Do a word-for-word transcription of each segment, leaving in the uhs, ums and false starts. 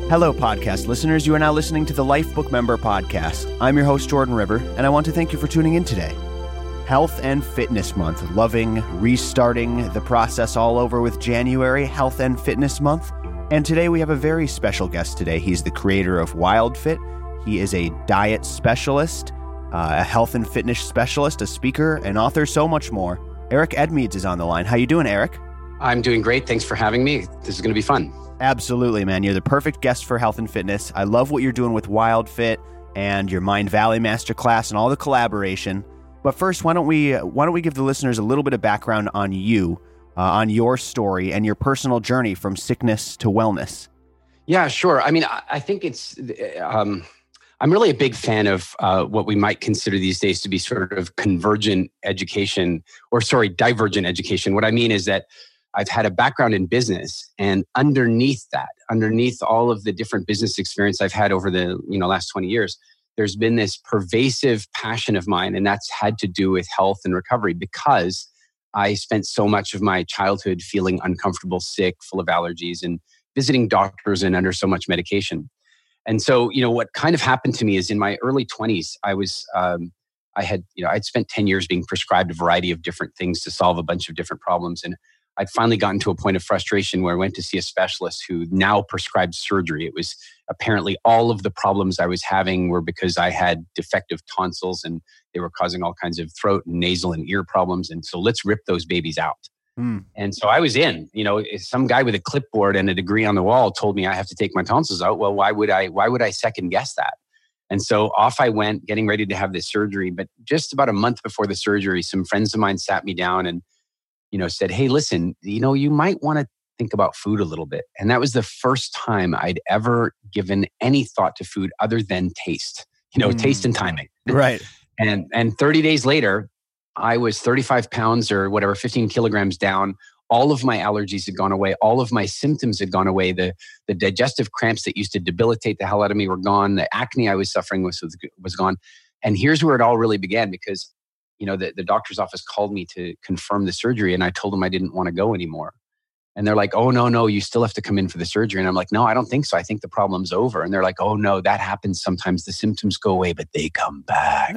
Hello, podcast listeners. You are now listening to the Lifebook Member Podcast. I'm your host, Jordan River, and I want to thank you for tuning in today. Health and Fitness Month. Loving restarting the process all over with January Health and Fitness Month. And today we have a very special guest today. He's the creator of WildFit. He is a diet specialist, uh, a health and fitness specialist, a speaker, an author, so much more. Eric Edmeades is on the line. How you doing, Eric? I'm doing great. Thanks for having me. This is going to be fun. Absolutely, man. You're the perfect guest for health and fitness. I love what you're doing with WildFit and your Mind Valley Masterclass and all the collaboration. But first, why don't we why don't we give the listeners a little bit of background on you, uh, on your story and your personal journey from sickness to wellness? Yeah, sure. I mean, I, I think it's, um, I'm really a big fan of uh, what we might consider these days to be sort of convergent education, or sorry, divergent education. What I mean is that I've had a background in business, and underneath that, underneath all of the different business experience I've had over the you know last twenty years, there's been this pervasive passion of mine, and that's had to do with health and recovery, because I spent so much of my childhood feeling uncomfortable, sick, full of allergies, and visiting doctors and under so much medication. And so, you know, what kind of happened to me is in my early twenties, I was, um, I had, you know, I'd spent ten years being prescribed a variety of different things to solve a bunch of different problems. And I'd finally gotten to a point of frustration where I went to see a specialist who now prescribed surgery. It was apparently all of the problems I was having were because I had defective tonsils, and they were causing all kinds of throat and nasal and ear problems. And so let's rip those babies out. Mm. And so I was in, you know, some guy with a clipboard and a degree on the wall told me I have to take my tonsils out. Well, why would I, why would I second guess that? And so off I went, getting ready to have this surgery. But just about a month before the surgery, some friends of mine sat me down and you know, said, hey, listen, you know, you might want to think about food a little bit. And that was the first time I'd ever given any thought to food other than taste, you know, mm. taste and timing. Right. And and thirty days later, I was thirty-five pounds or whatever, fifteen kilograms down. All of my allergies had gone away. All of my symptoms had gone away. The, the digestive cramps that used to debilitate the hell out of me were gone. The acne I was suffering with was, was gone. And here's where it all really began, because you know, the, the doctor's office called me to confirm the surgery, and I told them I didn't want to go anymore. And they're like, oh, no, no, you still have to come in for the surgery. And I'm like, no, I don't think so. I think the problem's over. And they're like, oh, no, that happens sometimes. The symptoms go away, but they come back.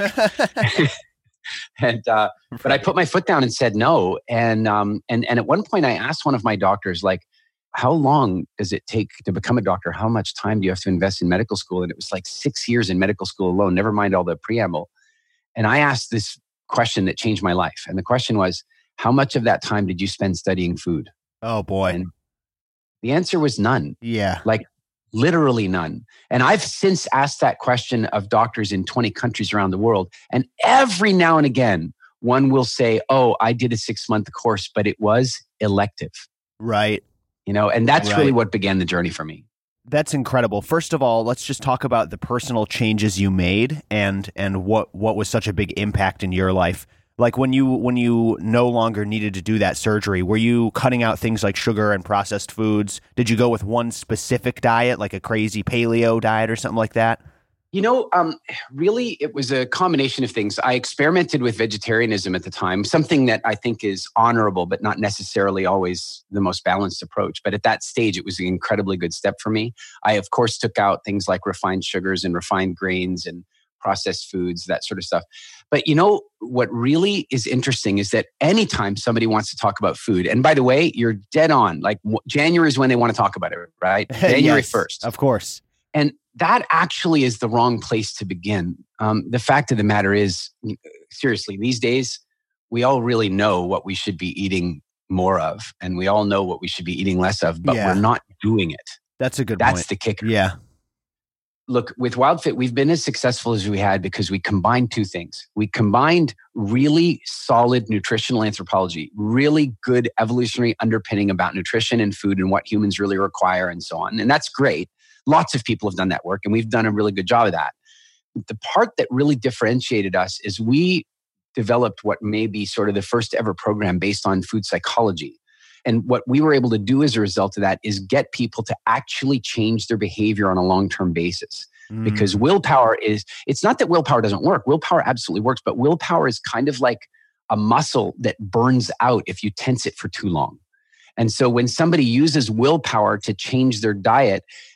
and uh, But I put my foot down and said no. And, um, and, and at one point I asked one of my doctors, like, how long does it take to become a doctor? How much time do you have to invest in medical school? And it was like six years in medical school alone, never mind all the preamble. And I asked this question that changed my life. And the question was, how much of that time did you spend studying food? Oh boy. And the answer was none. Yeah. Like literally none. And I've since asked that question of doctors in twenty countries around the world. And every now and again, one will say, oh, I did a six month course, but it was elective. Right. You know, and that's right. really what began the journey for me. That's incredible. First of all, let's just talk about the personal changes you made and and what, what was such a big impact in your life. Like when you when you no longer needed to do that surgery, were you cutting out things like sugar and processed foods? Did you go with one specific diet, like a crazy paleo diet or something like that? You know, um, really, it was a combination of things. I experimented with vegetarianism at the time, something that I think is honorable, but not necessarily always the most balanced approach. But at that stage, it was an incredibly good step for me. I, of course, took out things like refined sugars and refined grains and processed foods, that sort of stuff. But you know, what really is interesting is that anytime somebody wants to talk about food, and by the way, you're dead on, like January is when they want to talk about it, right? January yes, first. Of course. And that actually is the wrong place to begin. Um, the fact of the matter is, seriously, these days, we all really know what we should be eating more of, and we all know what we should be eating less of, but yeah. we're not doing it. That's a good That's point. That's the kicker. Yeah. Look, with WildFit, we've been as successful as we had because we combined two things. We combined really solid nutritional anthropology, really good evolutionary underpinning about nutrition and food and what humans really require and so on. And that's great. Lots of people have done that work, and we've done a really good job of that. The part that really differentiated us is we developed what may be sort of the first ever program based on food psychology. And what we were able to do as a result of that is get people to actually change their behavior on a long-term basis. Mm. Because willpower is, it's not that willpower doesn't work. Willpower absolutely works, but willpower is kind of like a muscle that burns out if you tense it for too long. And so when somebody uses willpower to change their diet,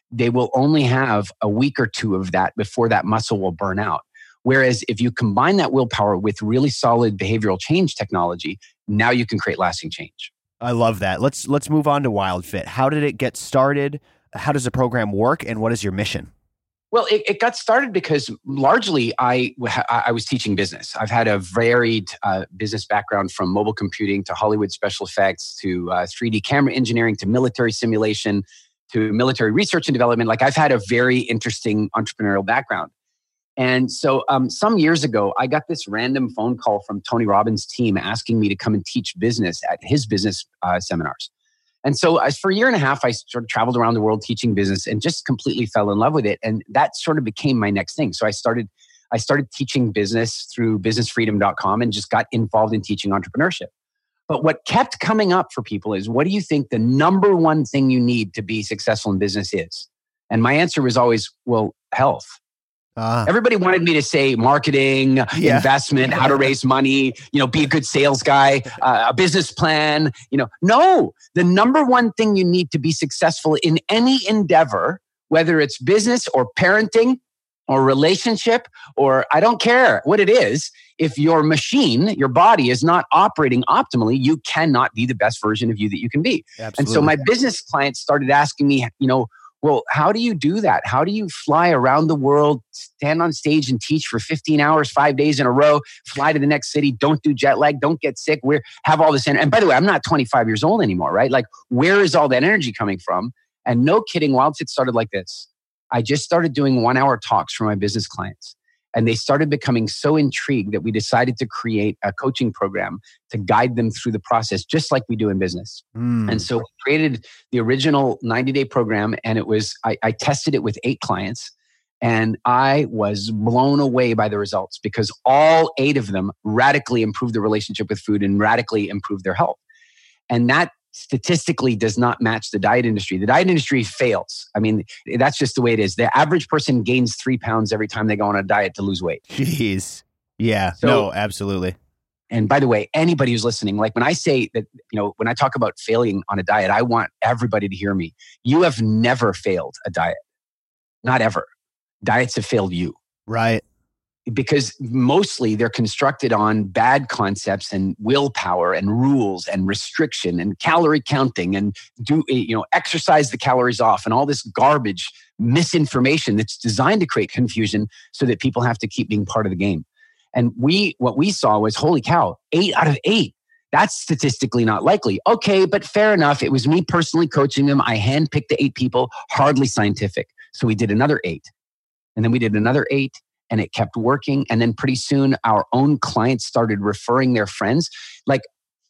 they will only have a week or two of that before that muscle will burn out. Whereas if you combine that willpower with really solid behavioral change technology, now you can create lasting change. I love that. Let's let's move on to WildFit. How did it get started? How does the program work? And what is your mission? Well, it, it got started because largely I, I was teaching business. I've had a varied uh, business background, from mobile computing to Hollywood special effects to uh, three D camera engineering to military simulation to military research and development. Like, I've had a very interesting entrepreneurial background. And so um, some years ago, I got this random phone call from Tony Robbins' team asking me to come and teach business at his business uh, seminars. And so as for a year and a half, I sort of traveled around the world teaching business and just completely fell in love with it. And that sort of became my next thing. So I started, I started teaching business through business freedom dot com and just got involved in teaching entrepreneurship. But what kept coming up for people is, what do you think the number one thing you need to be successful in business is? And my answer was always, well, health. Uh, Everybody wanted me to say marketing, yeah. investment, how to raise money, you know, be a good sales guy, uh, a business plan. You know, no, the number one thing you need to be successful in any endeavor, whether it's business or parenting or relationship, or I don't care what it is, if your machine, your body is not operating optimally, you cannot be the best version of you that you can be. Absolutely. And so my business clients started asking me, you know, well, how do you do that? How do you fly around the world, stand on stage and teach for fifteen hours, five days in a row, fly to the next city, don't do jet lag, don't get sick, we're, have all this energy. And by the way, I'm not twenty-five years old anymore, right? Like, where is all that energy coming from? And no kidding, WildFit started like this. I just started doing one hour talks for my business clients. And they started becoming so intrigued that we decided to create a coaching program to guide them through the process, just like we do in business. Mm. And so we created the original ninety-day program, and it was, I, I tested it with eight clients, and I was blown away by the results, because all eight of them radically improved their relationship with food and radically improved their health. And that statistically does not match the diet industry. The diet industry fails. I mean, that's just the way it is. The average person gains three pounds every time they go on a diet to lose weight. Jeez. Yeah. So, no, absolutely. And by the way, anybody who's listening, like when I say that, you know, when I talk about failing on a diet, I want everybody to hear me. You have never failed a diet. Not ever. Diets have failed you. Right. Because mostly they're constructed on bad concepts and willpower and rules and restriction and calorie counting and do, you know, exercise the calories off and all this garbage misinformation that's designed to create confusion so that people have to keep being part of the game. And we, what we saw was, holy cow, eight out of eight. That's statistically not likely. Okay, but fair enough. It was me personally coaching them. I handpicked the eight people, hardly scientific. So we did another eight. And then we did another eight. And it kept working. And then pretty soon our own clients started referring their friends. Like,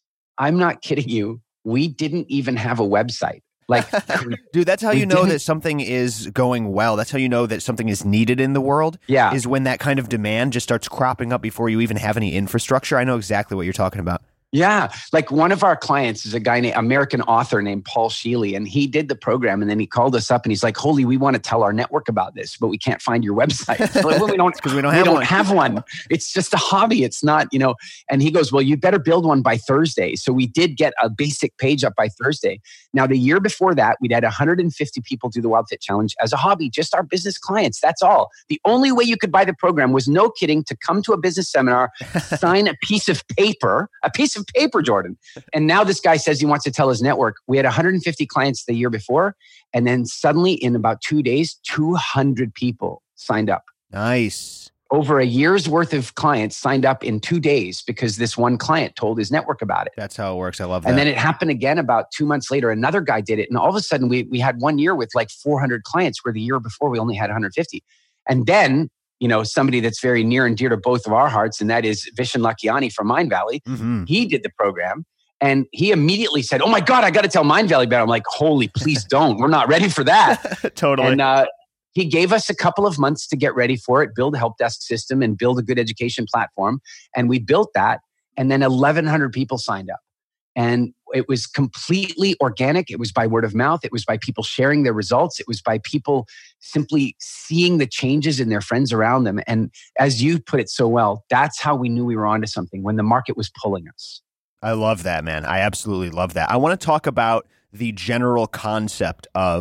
I'm not kidding you. We didn't even have a website. Like, dude, that's how you know that something is going well. That's how you know that something is needed in the world. Yeah. Is when that kind of demand just starts cropping up before you even have any infrastructure. I know exactly what you're talking about. Yeah. Like, one of our clients is a guy named American author named Paul Sheely, and he did the program, and then he called us up and he's like, holy, we want to tell our network about this, but we can't find your website. So like, well, we don't, because we don't, have, we don't one. have one. It's just a hobby. It's not, you know, and he goes, well, you better build one by Thursday. So we did get a basic page up by Thursday. Now, the year before that, we'd had one hundred fifty people do the WildFit Challenge as a hobby, just our business clients. That's all. The only way you could buy the program was, no kidding, to come to a business seminar, sign a piece of paper, a piece of paper, Jordan. And now this guy says he wants to tell his network. We had one hundred fifty clients the year before. And then suddenly in about two days, two hundred people signed up. Nice. Over a year's worth of clients signed up in two days because this one client told his network about it. That's how it works. I love that. And then it happened again about two months later. Another guy did it. And all of a sudden we, we had one year with like four hundred clients, where the year before we only had one hundred fifty. And then, you know, somebody that's very near and dear to both of our hearts, and that is Vishen Lakhiani from Mindvalley. Mm-hmm. He did the program, and he immediately said, oh my God, I got to tell Mindvalley about it. I'm like, holy, please don't. We're not ready for that. Totally. And uh, he gave us a couple of months to get ready for it, build a help desk system and build a good education platform. And we built that. And then eleven hundred people signed up. And it was completely organic. It was by word of mouth. It was by people sharing their results. It was by people simply seeing the changes in their friends around them. And as you put it so well, that's how we knew we were onto something, when the market was pulling us. I love that, man. I absolutely love that. I want to talk about the general concept of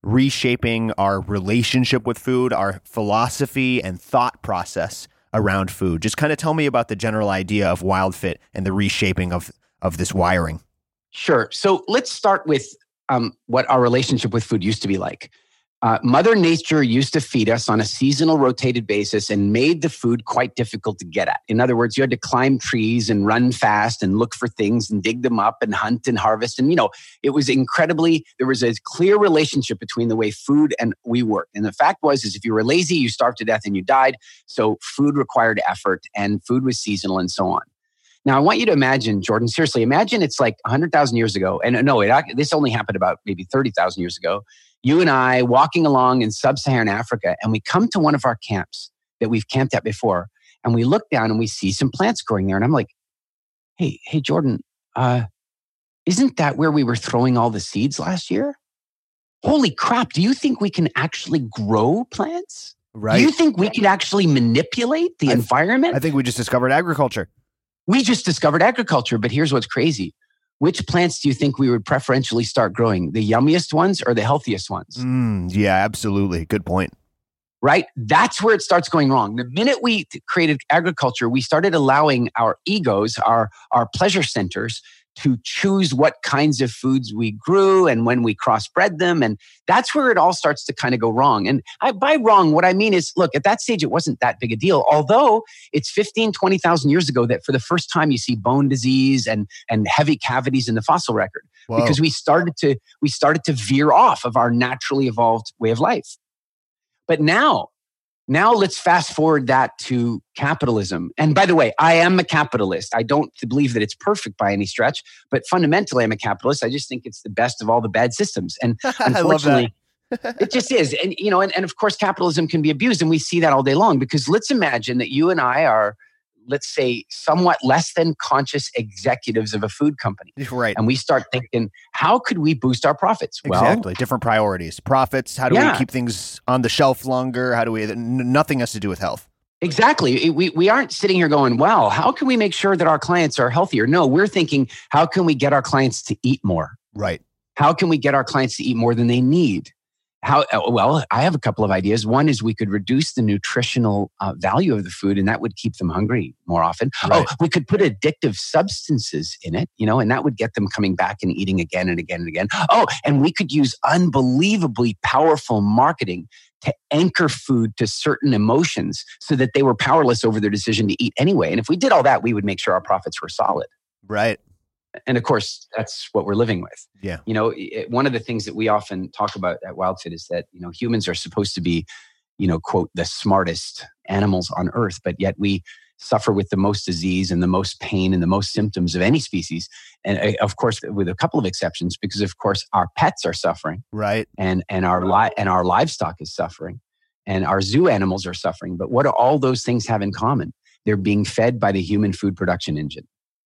reshaping our relationship with food, our philosophy and thought process around food. Just kind of tell me about the general idea of WildFit and the reshaping of, of this wiring. Sure. So let's start with um, what our relationship with food used to be like. Uh, Mother Nature used to feed us on a seasonal rotated basis and made the food quite difficult to get at. In other words, you had to climb trees and run fast and look for things and dig them up and hunt and harvest. And, you know, it was incredibly, there was a clear relationship between the way food and we worked. And the fact was, is if you were lazy, you starved to death and you died. So food required effort and food was seasonal and so on. Now, I want you to imagine, Jordan, seriously, imagine it's like one hundred thousand years ago. And no, it, this only happened about maybe thirty thousand years ago. You and I walking along in sub-Saharan Africa, and we come to one of our camps that we've camped at before, and we look down and we see some plants growing there. And I'm like, hey, hey, Jordan, uh, isn't that where we were throwing all the seeds last year? Holy crap, do you think we can actually grow plants? Right. Do you think we can actually manipulate the I, environment? I think we just discovered agriculture. We just discovered agriculture, but here's what's crazy. Which plants do you think we would preferentially start growing? The yummiest ones or the healthiest ones? Mm, yeah, absolutely. Good point. Right? That's where it starts going wrong. The minute we created agriculture, we started allowing our egos, our, our pleasure centers, to choose what kinds of foods we grew and when we crossbred them. And that's where it all starts to kind of go wrong. And I, by wrong, what I mean is, look, at that stage, it wasn't that big a deal. Although it's fifteen, twenty thousand years ago that for the first time you see bone disease and, and heavy cavities in the fossil record. Whoa. Because we started to, we started to veer off of our naturally evolved way of life. But now, Now let's fast forward that to capitalism. And by the way, I am a capitalist. I don't believe that it's perfect by any stretch, but fundamentally I'm a capitalist. I just think it's the best of all the bad systems. And unfortunately, it just is. And, you know, and, and of course, capitalism can be abused. And we see that all day long because let's imagine that you and I are, let's say, somewhat less than conscious executives of a food company. Right. And we start thinking, how could we boost our profits? Exactly. Well, different priorities. Profits. How do yeah. we keep things on the shelf longer? How do we, n- nothing has to do with health. Exactly. We, we aren't sitting here going, wow, how can we make sure that our clients are healthier? No, we're thinking, how can we get our clients to eat more? Right. How can we get our clients to eat more than they need? How, well, I have a couple of ideas. One is we could reduce the nutritional uh, value of the food, and that would keep them hungry more often. Right. Oh, we could put addictive substances in it, you know, and that would get them coming back and eating again and again and again. Oh, and we could use unbelievably powerful marketing to anchor food to certain emotions so that they were powerless over their decision to eat anyway. And if we did all that, we would make sure our profits were solid. Right. And of course, that's what we're living with. Yeah. You know, it, one of the things that we often talk about at WildFit is that, you know, humans are supposed to be, you know, quote, the smartest animals on earth, but yet we suffer with the most disease and the most pain and the most symptoms of any species. And uh, of course, with a couple of exceptions, because of course our pets are suffering. Right. And, and our li- and our livestock is suffering and our zoo animals are suffering. But what do all those things have in common? They're being fed by the human food production engine.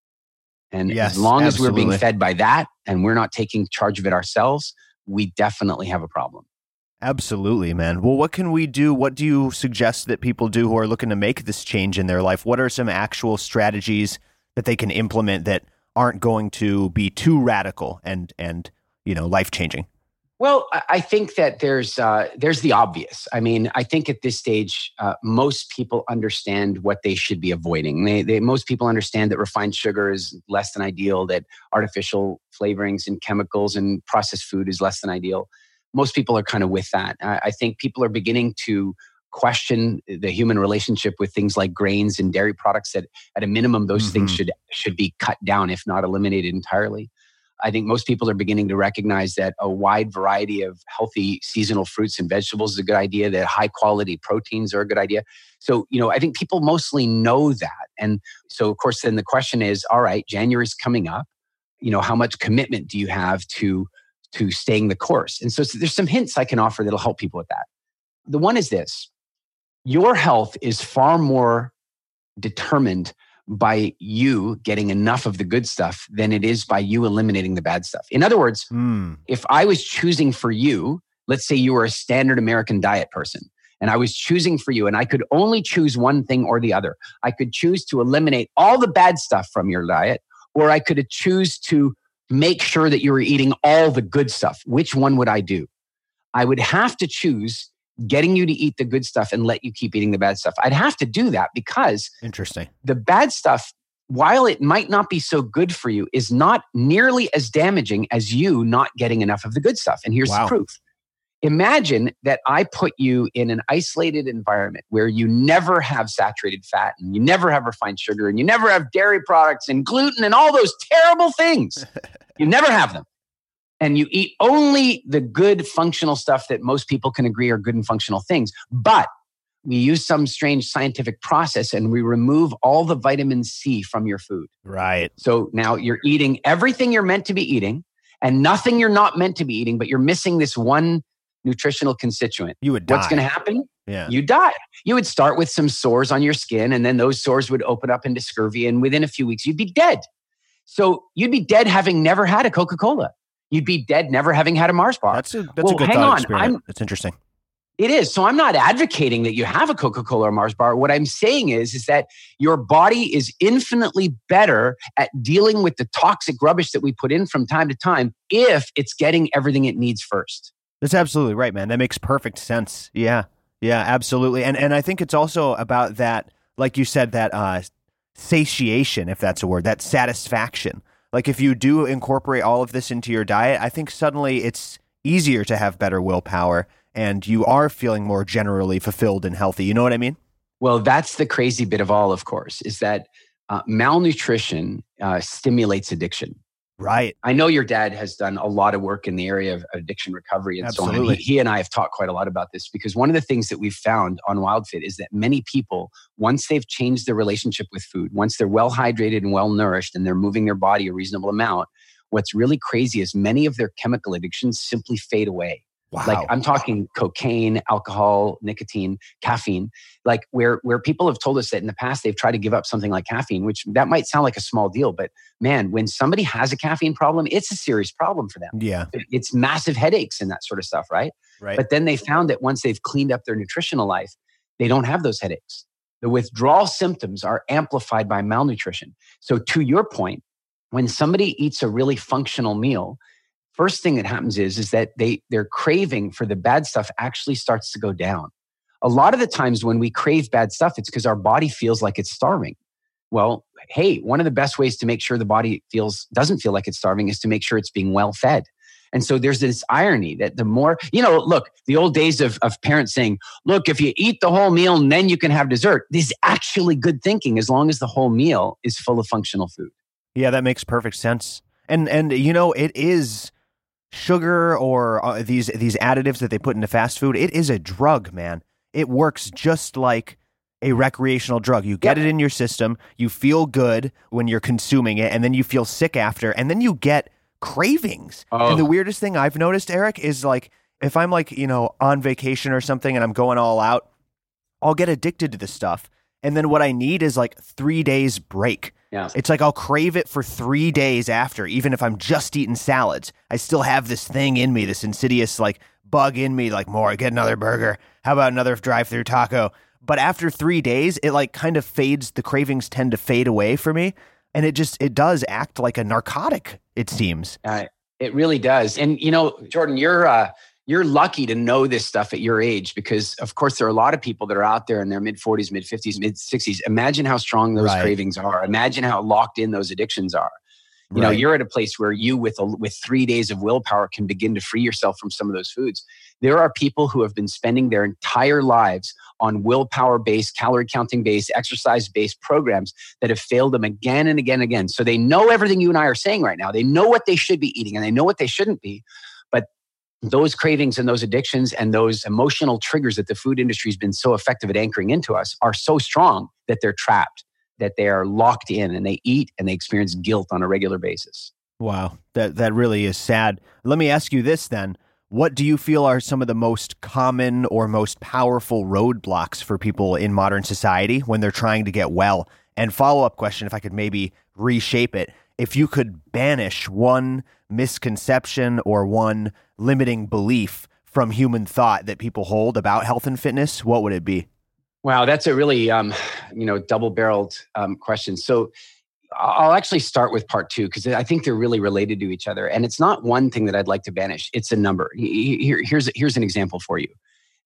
And yes, as long absolutely. as we're being fed by that and we're not taking charge of it ourselves, we definitely have a problem. Absolutely, man. Well, what can we do? What do you suggest that people do who are looking to make this change in their life? What are some actual strategies that they can implement that aren't going to be too radical and, and you know, life-changing? Well, I think that there's uh, there's the obvious. I mean, I think at this stage, uh, most people understand what they should be avoiding. They, they, most people understand that refined sugar is less than ideal, that artificial flavorings and chemicals and processed food is less than ideal. Most people are kind of with that. I, I think people are beginning to question the human relationship with things like grains and dairy products. That at a minimum, those mm-hmm. things should should be cut down, if not eliminated entirely. I think most people are beginning to recognize that a wide variety of healthy seasonal fruits and vegetables is a good idea, that high quality proteins are a good idea. So, you know, I think people mostly know that. And so, of course, then the question is, all right, January's coming up. You know, how much commitment do you have to, to staying the course? And so, so there's some hints I can offer that'll help people with that. The one is this: your health is far more determined by you getting enough of the good stuff than it is by you eliminating the bad stuff. In other words, mm. if I was choosing for you, let's say you were a standard American diet person, and I was choosing for you, and I could only choose one thing or the other. I could choose to eliminate all the bad stuff from your diet, or I could choose to make sure that you were eating all the good stuff. Which one would I do? I would have to choose getting you to eat the good stuff and let you keep eating the bad stuff. I'd have to do that because Interesting. the bad stuff, while it might not be so good for you, is not nearly as damaging as you not getting enough of the good stuff. And here's Wow. the proof. Imagine that I put you in an isolated environment where you never have saturated fat and you never have refined sugar and you never have dairy products and gluten and all those terrible things. You never have them. And you eat only the good functional stuff that most people can agree are good and functional things. But we use some strange scientific process and we remove all the vitamin C from your food. Right. So now you're eating everything you're meant to be eating and nothing you're not meant to be eating, but you're missing this one nutritional constituent. You would die. What's going to happen? Yeah. You die. You would start with some sores on your skin and then those sores would open up into scurvy and within a few weeks you'd be dead. So you'd be dead having never had a Coca-Cola. You'd be dead never having had a Mars bar. That's a, that's well, a good hang thought on. experiment. I'm, That's interesting. It is. So I'm not advocating that you have a Coca-Cola or Mars bar. What I'm saying is, is that your body is infinitely better at dealing with the toxic rubbish that we put in from time to time if it's getting everything it needs first. That's absolutely right, man. That makes perfect sense. Yeah. Yeah, absolutely. And and I think it's also about that, like you said, that uh, satiation, if that's a word, that satisfaction. Like if you do incorporate all of this into your diet, I think suddenly it's easier to have better willpower and you are feeling more generally fulfilled and healthy. You know what I mean? Well, that's the crazy bit of all, of course, is that uh, malnutrition uh, stimulates addiction. Right. I know your dad has done a lot of work in the area of addiction recovery and Absolutely. so on. And he, he and I have talked quite a lot about this because one of the things that we've found on WildFit is that many people, once they've changed their relationship with food, once they're well hydrated and well nourished and they're moving their body a reasonable amount, what's really crazy is many of their chemical addictions simply fade away. Wow. Like I'm talking cocaine, alcohol, nicotine, caffeine, like where, where people have told us that in the past, they've tried to give up something like caffeine, which that might sound like a small deal, but man, when somebody has a caffeine problem, it's a serious problem for them. Yeah. It's massive headaches and that sort of stuff, right? Right. But then they found that once they've cleaned up their nutritional life, they don't have those headaches. The withdrawal symptoms are amplified by malnutrition. So to your point, when somebody eats a really functional meal, first thing that happens is, is that they, their craving for the bad stuff actually starts to go down. A lot of the times when we crave bad stuff, it's because our body feels like it's starving. Well, hey, one of the best ways to make sure the body feels doesn't feel like it's starving is to make sure it's being well fed. And so there's this irony that the more, you know, look, the old days of, of parents saying, look, if you eat the whole meal and then you can have dessert, this is actually good thinking as long as the whole meal is full of functional food. Yeah, that makes perfect sense. And, and you know, it is sugar or uh, these these additives that they put into fast food. It is a drug, man. It works just like a recreational drug. You get Yep. it in your system, you feel good when you're consuming it, and then you feel sick after, and then you get cravings. Oh. And the weirdest thing I've noticed, Eric, is like if I'm like, you know, on vacation or something and I'm going all out, I'll get addicted to this stuff. And then what I need is like three days break. Yeah. It's like I'll crave it for three days after, even if I'm just eating salads. I still have this thing in me, this insidious like bug in me, like more, get another burger. How about another drive-through taco? But after three days, it like kind of fades. The cravings tend to fade away for me. And it just, it does act like a narcotic, it seems. Uh, it really does. And, you know, Jordan, you're uh, you're lucky to know this stuff at your age because, of course, there are a lot of people that are out there in their mid forties, mid fifties, mid sixties. Imagine how strong those Right. cravings are. Imagine how locked in those addictions are. You know, Right. you're at a place where you, with a, with three days of willpower, can begin to free yourself from some of those foods. There are people who have been spending their entire lives on willpower-based, calorie-counting-based, exercise-based programs that have failed them again and again and again. So they know everything you and I are saying right now. They know what they should be eating and they know what they shouldn't be. But those cravings and those addictions and those emotional triggers that the food industry has been so effective at anchoring into us are so strong that they're trapped, that they are locked in and they eat and they experience guilt on a regular basis. Wow. That, that really is sad. Let me ask you this then. What do you feel are some of the most common or most powerful roadblocks for people in modern society when they're trying to get well? And follow-up question, if I could maybe reshape it, if you could banish one misconception or one limiting belief from human thought that people hold about health and fitness, what would it be? Wow, that's a really, um, you know, double-barreled um, question. So I'll actually start with part two because I think they're really related to each other. And it's not one thing that I'd like to banish. It's a number. Here, here's, here's an example for you.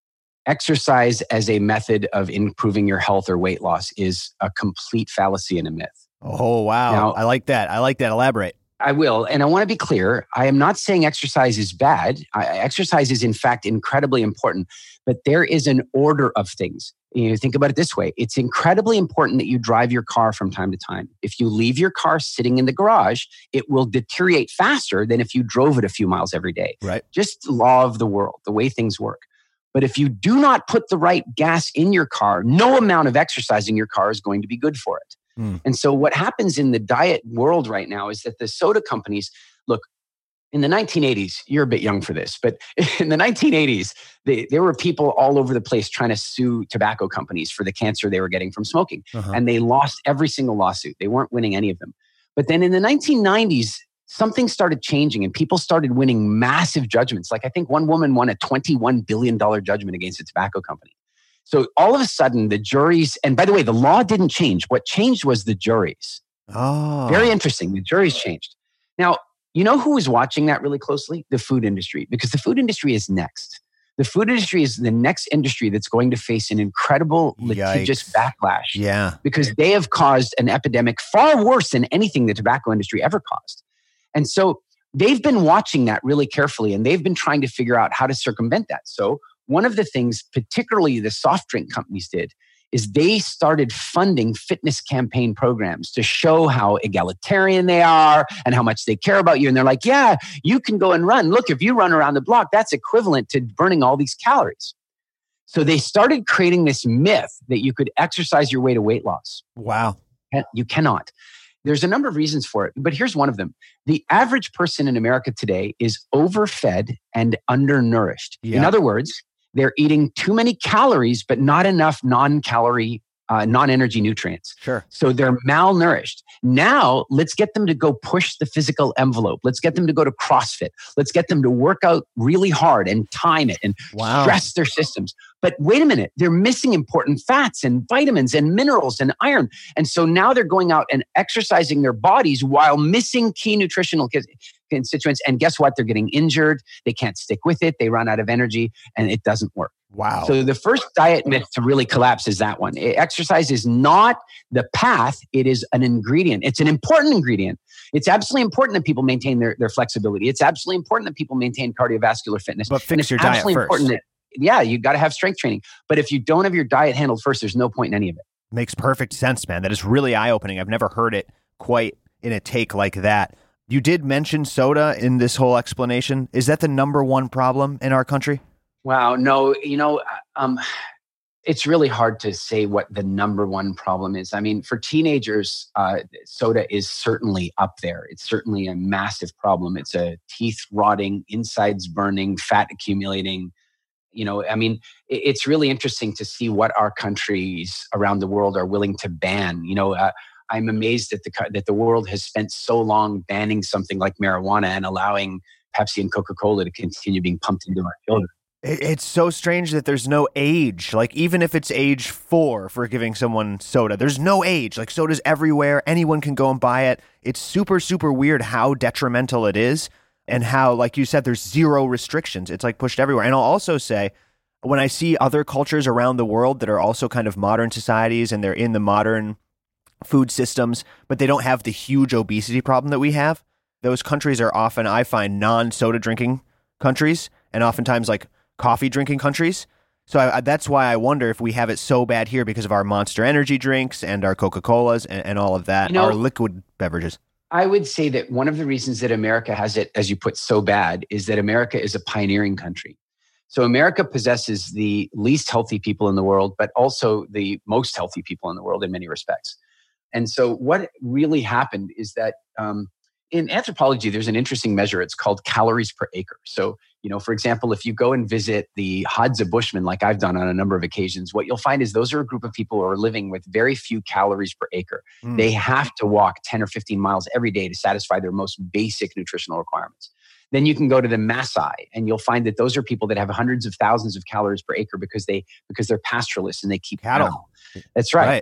Exercise as a method of improving your health or weight loss is a complete fallacy and a myth. Oh, wow. Now, I like that. I like that. Elaborate. I will. And I want to be clear. I am not saying exercise is bad. I, exercise is, in fact, incredibly important. But there is an order of things. You know, think about it this way. It's incredibly important that you drive your car from time to time. If you leave your car sitting in the garage, it will deteriorate faster than if you drove it a few miles every day. Right. Just the law of the world, the way things work. But if you do not put the right gas in your car, no amount of exercising your car is going to be good for it. Mm. And so what happens in the diet world right now is that the soda companies, look, in the nineteen eighties, you're a bit young for this, but in the nineteen eighties, they, there were people all over the place trying to sue tobacco companies for the cancer they were getting from smoking. Uh-huh. And they lost every single lawsuit. They weren't winning any of them. But then in the nineteen nineties, something started changing and people started winning massive judgments. Like I think one woman won a twenty-one billion dollars judgment against a tobacco company. So all of a sudden the juries, and by the way, the law didn't change. What changed was the juries. Oh. Very interesting. The juries changed. Now, you know who was watching that really closely? The food industry, because the food industry is next. The food industry is the next industry that's going to face an incredible litigious Yikes. backlash. Yeah. Because they have caused an epidemic far worse than anything the tobacco industry ever caused. And so they've been watching that really carefully and they've been trying to figure out how to circumvent that. So one of the things, particularly the soft drink companies did, is they started funding fitness campaign programs to show how egalitarian they are and how much they care about you. And they're like, yeah, you can go and run. Look, if you run around the block, that's equivalent to burning all these calories. So they started creating this myth that you could exercise your way to weight loss. Wow. You cannot. There's a number of reasons for it, but here's one of them. The average person in America today is overfed and undernourished. Yeah. In other words, they're eating too many calories, but not enough non-calorie, uh, non-energy nutrients. Sure. So they're malnourished. Now, let's get them to go push the physical envelope. Let's get them to go to CrossFit. Let's get them to work out really hard and time it and wow. stress their systems. But wait a minute, they're missing important fats and vitamins and minerals and iron. And so now they're going out and exercising their bodies while missing key nutritional constituents. And guess what? They're getting injured. They can't stick with it. They run out of energy and it doesn't work. Wow. So the first diet myth to really collapse is that one. Exercise is not the path. It is an ingredient. It's an important ingredient. It's absolutely important that people maintain their, their flexibility. It's absolutely important that people maintain cardiovascular fitness. But fix your diet first. That, yeah, you got to have strength training. But if you don't have your diet handled first, there's no point in any of it. Makes perfect sense, man. That is really eye-opening. I've never heard it quite in a take like that. You did mention soda in this whole explanation. Is that the number one problem in our country? Wow. No, you know, um, it's really hard to say what the number one problem is. I mean, for teenagers, uh, soda is certainly up there. It's certainly a massive problem. It's a teeth rotting, insides burning, fat accumulating. You know, I mean, it's really interesting to see what our countries around the world are willing to ban. You know, uh, I'm amazed that the that the world has spent so long banning something like marijuana and allowing Pepsi and Coca-Cola to continue being pumped into our children. It's so strange that there's no age. Like, even if it's age four for giving someone soda, there's no age. Like, soda's everywhere. Anyone can go and buy it. It's super, super weird how detrimental it is and how, like you said, there's zero restrictions. It's like pushed everywhere. And I'll also say, when I see other cultures around the world that are also kind of modern societies and they're in the modern food systems, but they don't have the huge obesity problem that we have, those countries are often, I find, non-soda drinking countries and oftentimes like coffee drinking countries. So I, that's why I wonder if we have it so bad here because of our Monster Energy drinks and our Coca-Colas and, and all of that, you know, our liquid beverages. I would say that one of the reasons that America has it, as you put, so bad is that America is a pioneering country. So America possesses the least healthy people in the world, but also the most healthy people in the world in many respects. And so what really happened is that um, in anthropology, there's an interesting measure. It's called calories per acre. So, you know, for example, if you go and visit the Hadza Bushmen, like I've done on a number of occasions, what you'll find is those are a group of people who are living with very few calories per acre. Mm. They have to walk ten or fifteen miles every day to satisfy their most basic nutritional requirements. Then you can go to the Maasai and you'll find that those are people that have hundreds of thousands of calories per acre because they because they're pastoralists and they keep cattle. cattle. That's right. right.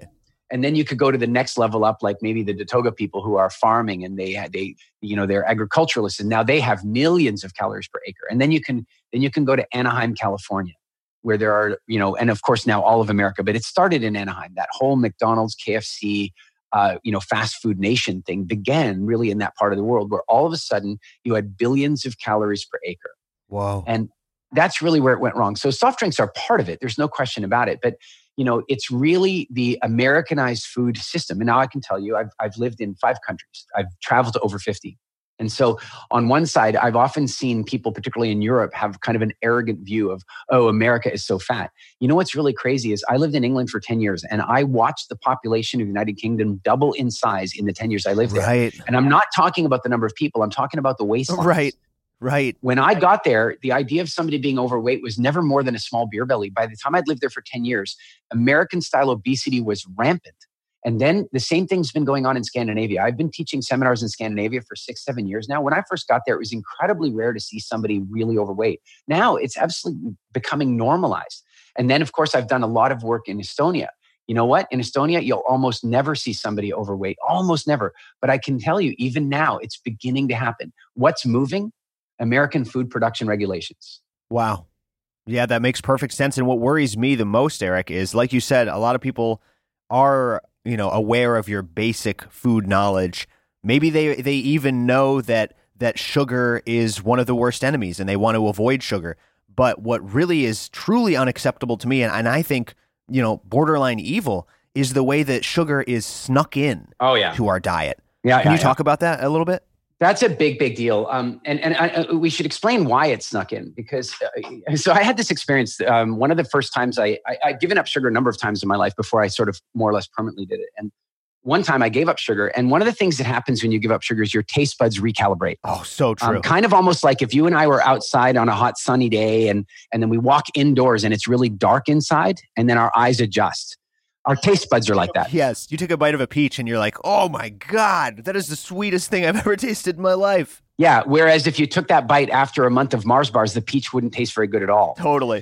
And then you could go to the next level up, like maybe the Datoga people who are farming and they, they, you know, they're agriculturalists and now they have millions of calories per acre. And then you can, then you can go to Anaheim, California, where there are, you know, and of course now all of America, but it started in Anaheim. That whole McDonald's, K F C, uh, you know, fast food nation thing began really in that part of the world where all of a sudden you had billions of calories per acre. Wow. And that's really where it went wrong. So soft drinks are part of it. There's no question about it. But you know, it's really the Americanized food system. And now I can tell you, I've, I've lived in five countries. I've traveled to over fifty. And so on one side, I've often seen people, particularly in Europe, have kind of an arrogant view of, oh, America is so fat. You know, what's really crazy is I lived in England for ten years and I watched the population of the United Kingdom double in size in the ten years I lived there. Right. And I'm not talking about the number of people. I'm talking about the waistline. Right. Right. When I got there, the idea of somebody being overweight was never more than a small beer belly. By the time I'd lived there for ten years, American style obesity was rampant. And then the same thing's been going on in Scandinavia. I've been teaching seminars in Scandinavia for six, seven years now. When I first got there, it was incredibly rare to see somebody really overweight. Now it's absolutely becoming normalized. And then, of course, I've done a lot of work in Estonia. You know what? In Estonia, you'll almost never see somebody overweight, almost never. But I can tell you, even now, it's beginning to happen. What's moving? American food production regulations. Wow. Yeah, that makes perfect sense. And what worries me the most, Eric, is like you said, a lot of people are, you know, aware of your basic food knowledge. Maybe they they even know that that sugar is one of the worst enemies and they want to avoid sugar. But what really is truly unacceptable to me, and, and I think, you know, borderline evil, is the way that sugar is snuck in oh, yeah. to our diet. Yeah, Can yeah, you talk yeah. about that a little bit? That's a big, big deal. Um, and and I, uh, we should explain why it snuck in because, uh, so I had this experience. Um, one of the first times I, I, I'd given up sugar a number of times in my life before I sort of more or less permanently did it. And one time I gave up sugar. And one of the things that happens when you give up sugar is your taste buds recalibrate. Oh, so true. Um, kind of almost like if you and I were outside on a hot sunny day and, and then we walk indoors and it's really dark inside and then our eyes adjust. Our taste buds are like that. Yes. You take a bite of a peach and you're like, oh my God, that is the sweetest thing I've ever tasted in my life. Yeah. Whereas if you took that bite after a month of Mars bars, the peach wouldn't taste very good at all. Totally.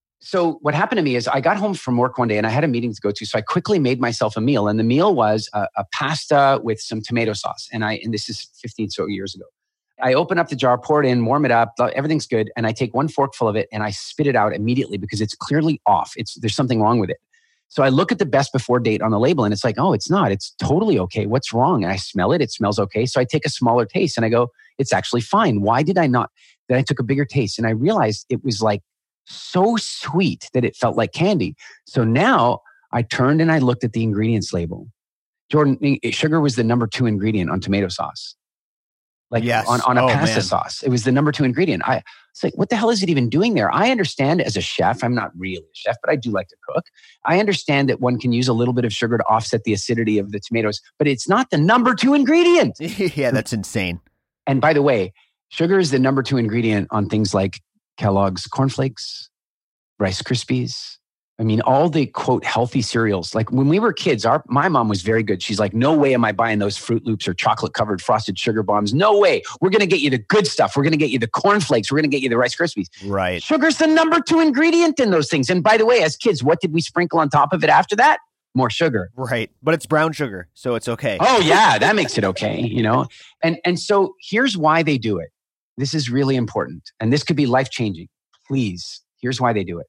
So what happened to me is I got home from work one day and I had a meeting to go to. So I quickly made myself a meal. And the meal was a, a pasta with some tomato sauce. And I, and this is fifteen so years ago. I open up the jar, pour it in, warm it up. Everything's good. And I take one forkful of it and I spit it out immediately because it's clearly off. It's, there's something wrong with it. So I look at the best before date on the label and it's like, oh, it's not. It's totally okay. What's wrong? And I smell it. It smells okay. So I take a smaller taste and I go, it's actually fine. Why did I not? Then I took a bigger taste and I realized it was like so sweet that it felt like candy. So now I turned and I looked at the ingredients label. Jordan, sugar was the number two ingredient on tomato sauce. Like yes. on, on a oh, pasta man. sauce. It was the number two ingredient. I was like, what the hell is it even doing there? I understand as a chef, I'm not really a chef, but I do like to cook. I understand that one can use a little bit of sugar to offset the acidity of the tomatoes, but it's not the number two ingredient. Yeah, that's insane. And by the way, sugar is the number two ingredient on things like Kellogg's cornflakes, Rice Krispies. I mean, all the quote healthy cereals. Like when we were kids, our my mom was very good. She's like, no way am I buying those Fruit Loops or chocolate covered frosted sugar bombs. No way. We're going to get you the good stuff. We're going to get you the cornflakes. We're going to get you the Rice Krispies. Right. Sugar's the number two ingredient in those things. And by the way, as kids, what did we sprinkle on top of it after that? More sugar. Right. But it's brown sugar, so it's okay. Oh yeah, that makes it okay, you know? And and so here's why they do it. This is really important. And this could be life-changing. Please, here's why they do it.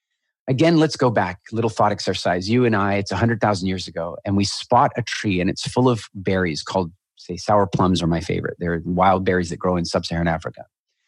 Again, let's go back. Little thought exercise. You and I, it's one hundred thousand years ago, and we spot a tree and it's full of berries called, say, sour plums are my favorite. They're wild berries that grow in sub-Saharan Africa.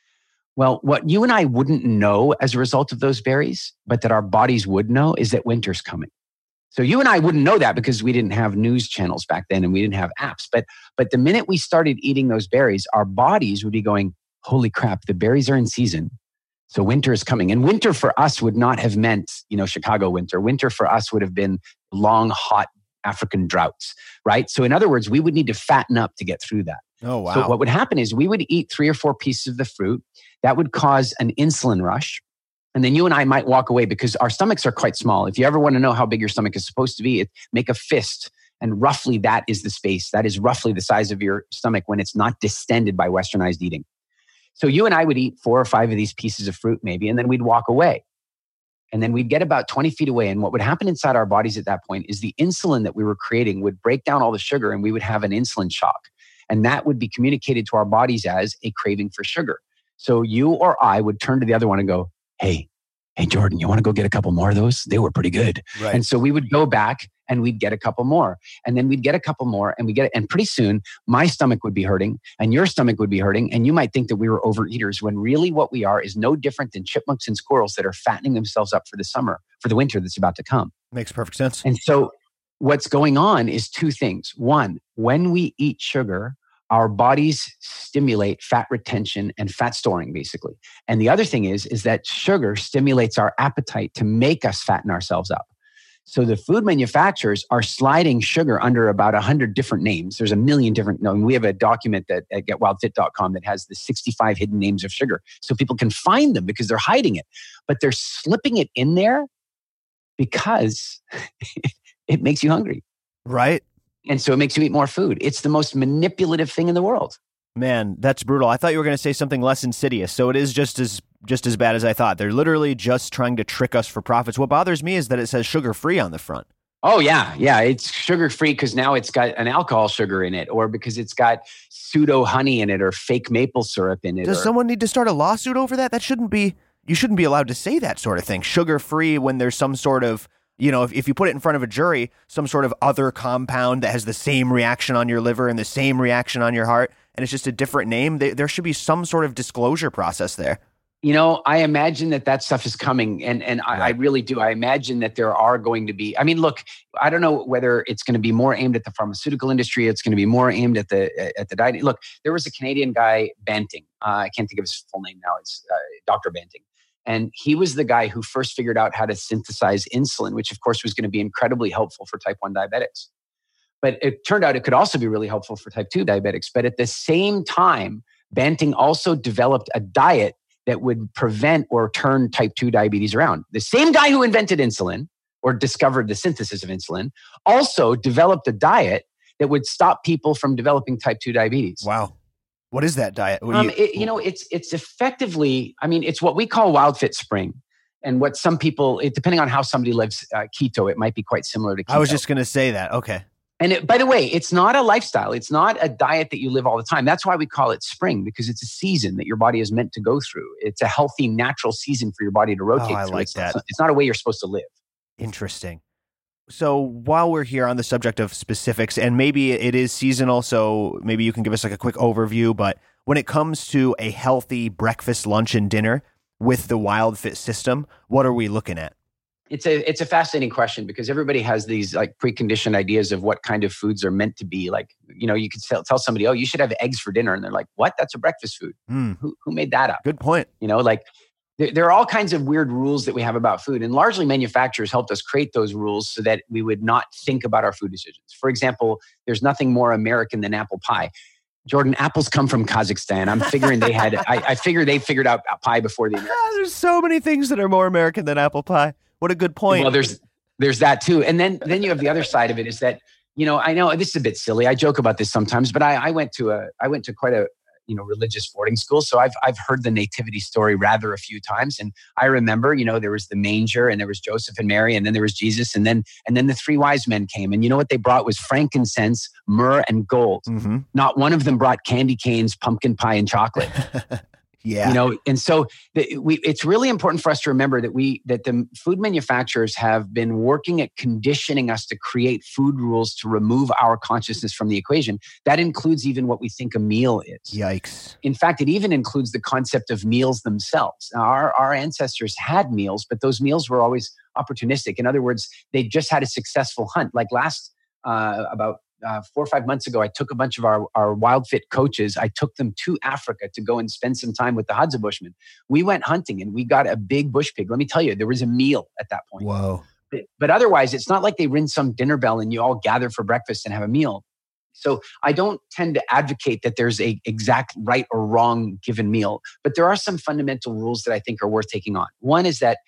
Well, what you and I wouldn't know as a result of those berries, but that our bodies would know, is that winter's coming. So you and I wouldn't know that because we didn't have news channels back then and we didn't have apps. But, but the minute we started eating those berries, our bodies would be going, holy crap, the berries are in season. So winter is coming. And winter for us would not have meant, you know, Chicago winter. Winter for us would have been long, hot African droughts, right? So in other words, we would need to fatten up to get through that. Oh, wow. So what would happen is we would eat three or four pieces of the fruit. That would cause an insulin rush. And then you and I might walk away because our stomachs are quite small. If you ever want to know how big your stomach is supposed to be, it, make a fist. And roughly that is the space. That is roughly the size of your stomach when it's not distended by westernized eating. So you and I would eat four or five of these pieces of fruit maybe, and then we'd walk away. And then we'd get about twenty feet away. And what would happen inside our bodies at that point is the insulin that we were creating would break down all the sugar and we would have an insulin shock. And that would be communicated to our bodies as a craving for sugar. So you or I would turn to the other one and go, hey, hey, Jordan, you want to go get a couple more of those? They were pretty good. Right. And so we would go back and we'd get a couple more. And then we'd get a couple more and we get it. And pretty soon my stomach would be hurting and your stomach would be hurting. And you might think that we were overeaters when really what we are is no different than chipmunks and squirrels that are fattening themselves up for the summer, for the winter that's about to come. Makes perfect sense. And so what's going on is two things. One, when we eat sugar, our bodies stimulate fat retention and fat storing, basically. And the other thing is, is that sugar stimulates our appetite to make us fatten ourselves up. So the food manufacturers are sliding sugar under about one hundred different names. There's a million different, no, we have a document that at get wild fit dot com that has the sixty-five hidden names of sugar. So people can find them because they're hiding it. But they're slipping it in there because it makes you hungry. Right. And so it makes you eat more food. It's the most manipulative thing in the world. Man, that's brutal. I thought you were going to say something less insidious. So it is just as just as bad as I thought. They're literally just trying to trick us for profits. What bothers me is that it says sugar-free on the front. Oh, yeah. Yeah. It's sugar-free because now it's got an alcohol sugar in it, or because it's got pseudo honey in it or fake maple syrup in it. Does or... someone need to start a lawsuit over that? That shouldn't be, you shouldn't be allowed to say that sort of thing. Sugar-free when there's some sort of, you know, if, if you put it in front of a jury, some sort of other compound that has the same reaction on your liver and the same reaction on your heart, and it's just a different name, they, there should be some sort of disclosure process there. You know, I imagine that that stuff is coming, and and I, I really do. I imagine that there are going to be, I mean, look, I don't know whether it's going to be more aimed at the pharmaceutical industry, it's going to be more aimed at the at the diet. Look, there was a Canadian guy, Banting. Uh, I can't think of his full name now. It's uh, Doctor Banting. And he was the guy who first figured out how to synthesize insulin, which of course was going to be incredibly helpful for type one diabetics. But it turned out it could also be really helpful for type two diabetics. But at the same time, Banting also developed a diet that would prevent or turn type two diabetes around. The same guy who invented insulin or discovered the synthesis of insulin also developed a diet that would stop people from developing type two diabetes. Wow. What is that diet? Um, you, it, you know, it's it's effectively, I mean, it's what we call Wild Fit Spring. And what some people, it, depending on how somebody lives uh, keto, it might be quite similar to keto. I was just going to say that. Okay. And it, by the way, it's not a lifestyle. It's not a diet that you live all the time. That's why we call it spring, because it's a season that your body is meant to go through. It's a healthy, natural season for your body to rotate oh, I through. like it's, that. Not, it's not a way you're supposed to live. Interesting. So while we're here on the subject of specifics, and maybe it is seasonal, so maybe you can give us like a quick overview, but when it comes to a healthy breakfast, lunch, and dinner with the Wild Fit system, what are we looking at? It's a it's a fascinating question because everybody has these like preconditioned ideas of what kind of foods are meant to be. Like, you know, you could tell, tell somebody, oh, you should have eggs for dinner. And they're like, what? That's a breakfast food. Mm. Who, who made that up? Good point. You know, like there, there are all kinds of weird rules that we have about food. And largely manufacturers helped us create those rules so that we would not think about our food decisions. For example, there's nothing more American than apple pie. Jordan, apples come from Kazakhstan. I'm figuring they had, I, I figure they figured out pie before the Americans. There's so many things that are more American than apple pie. What a good point. Well, there's there's that too. And then then you have the other side of it is that, you know, I know this is a bit silly. I joke about this sometimes, but I, I went to a I went to quite a you know religious boarding school. So I've I've heard the nativity story rather a few times. And I remember, you know, there was the manger and there was Joseph and Mary, and then there was Jesus, and then and then the three wise men came. And you know what they brought was frankincense, myrrh, and gold. Mm-hmm. Not one of them brought candy canes, pumpkin pie, and chocolate. Yeah. You know, and so the, we, it's really important for us to remember that we, that the food manufacturers have been working at conditioning us to create food rules to remove our consciousness from the equation. That includes even what we think a meal is. Yikes. In fact, it even includes the concept of meals themselves. Now, our, our ancestors had meals, but those meals were always opportunistic. In other words, they just had a successful hunt. Like last, uh, about Uh, four or five months ago, I took a bunch of our, our Wild Fit coaches. I took them to Africa to go and spend some time with the Hadza Bushmen. We went hunting and we got a big bush pig. Let me tell you, there was a meal at that point. Whoa. But, but otherwise, it's not like they ring some dinner bell and you all gather for breakfast and have a meal. So I don't tend to advocate that there's a exact right or wrong given meal, but there are some fundamental rules that I think are worth taking on. One is that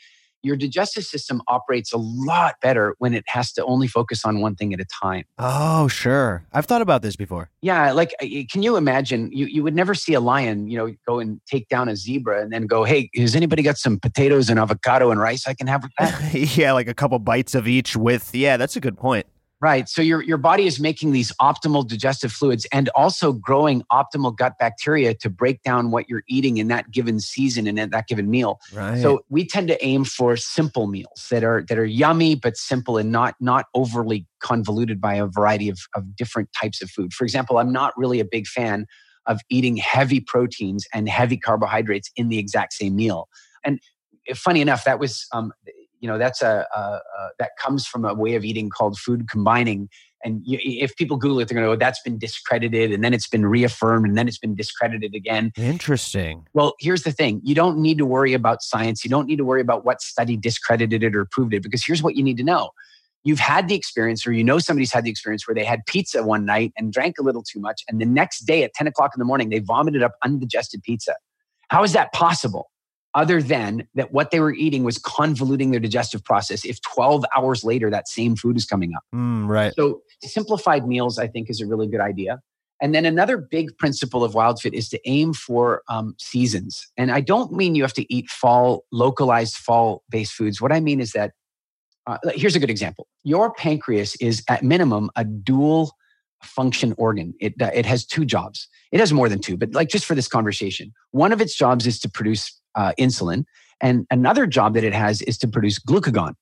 your digestive system operates a lot better when it has to only focus on one thing at a time. Oh, sure. I've thought about this before. Yeah, like, can you imagine, you, you would never see a lion, you know, go and take down a zebra and then go, hey, has anybody got some potatoes and avocado and rice I can have with that? Yeah, like a couple bites of each with, yeah, that's a good point. Right. So your, your body is making these optimal digestive fluids and also growing optimal gut bacteria to break down what you're eating in that given season and in that given meal. Right. So we tend to aim for simple meals that are that are yummy but simple and not not overly convoluted by a variety of, of different types of food. For example, I'm not really a big fan of eating heavy proteins and heavy carbohydrates in the exact same meal. And funny enough, that was um, you know, that's a, a, a that comes from a way of eating called food combining. And you, if people Google it, they're going to go, that's been discredited, and then it's been reaffirmed, and then it's been discredited again. Interesting. Well, here's the thing. You don't need to worry about science. You don't need to worry about what study discredited it or proved it, because here's what you need to know. You've had the experience, or you know somebody's had the experience where they had pizza one night and drank a little too much, and the next day at ten o'clock in the morning, they vomited up undigested pizza. How is that possible? Other than that what they were eating was convoluting their digestive process if twelve hours later that same food is coming up. Mm, right. So simplified meals, I think, is a really good idea. And then another big principle of WildFit is to aim for um, seasons. And I don't mean you have to eat fall, localized fall-based foods. What I mean is that, uh, here's a good example. Your pancreas is at minimum a dual function organ. It, uh, it has two jobs. It has more than two, but like just for this conversation, one of its jobs is to produce Uh, insulin, and another job that it has is to produce glucagon.